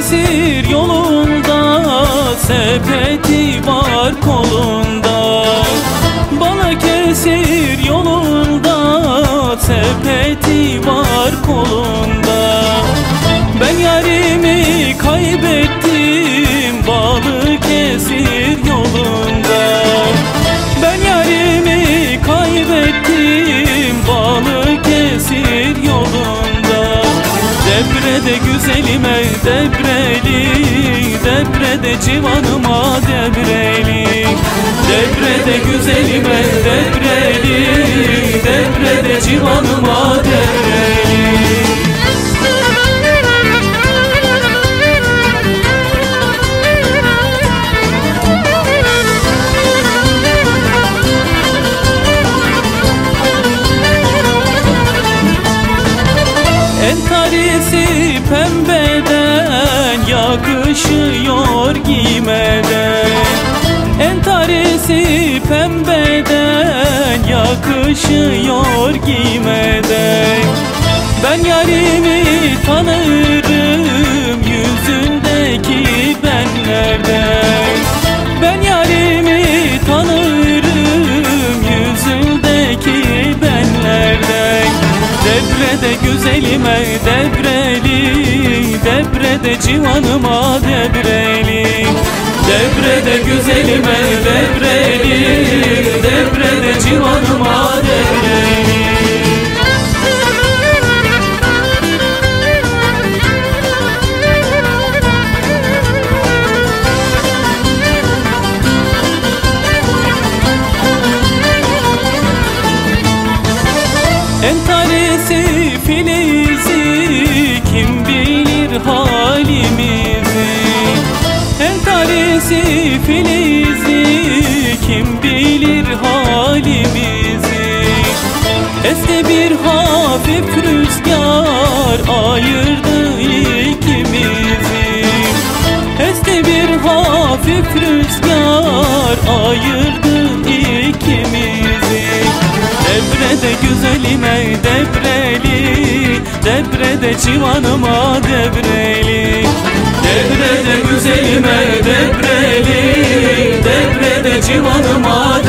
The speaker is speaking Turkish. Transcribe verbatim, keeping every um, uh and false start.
Balıkesir yolunda sepeti var kolunda. Balıkesir yolunda sepeti var kolunda. Ben yarimi kaybettim Balıkesir yolunda. Ben yarimi kaybettim Balıkesir yolunda. Debrede güzelime debreli, debrede civanıma debreli. Debrede güzelime debreli, debrede civanıma debreli. Entarisi pembeden yakışıyor giymeden. Entarisi pembeden yakışıyor giymeden. Ben yarimi tanırım yüzündeki benlerden. Ben yarimi tanırım yüzündeki benlerden. Debrede güzelime debreli, debrede civanıma debreli. Debrede güzelime debreli, debrede civanıma debreli. Entarisi Filizi kim bilir halimizi. Entarisi Filizi kim bilir halimizi. Esti bir hafif rüzgar ayırdı ikimizi. Esti bir hafif rüzgar ayırdı ikimizi. Debrede güzelime debreli, debrede civanıma debreli. Debrede güzelime debreli, debrede civanıma debreli.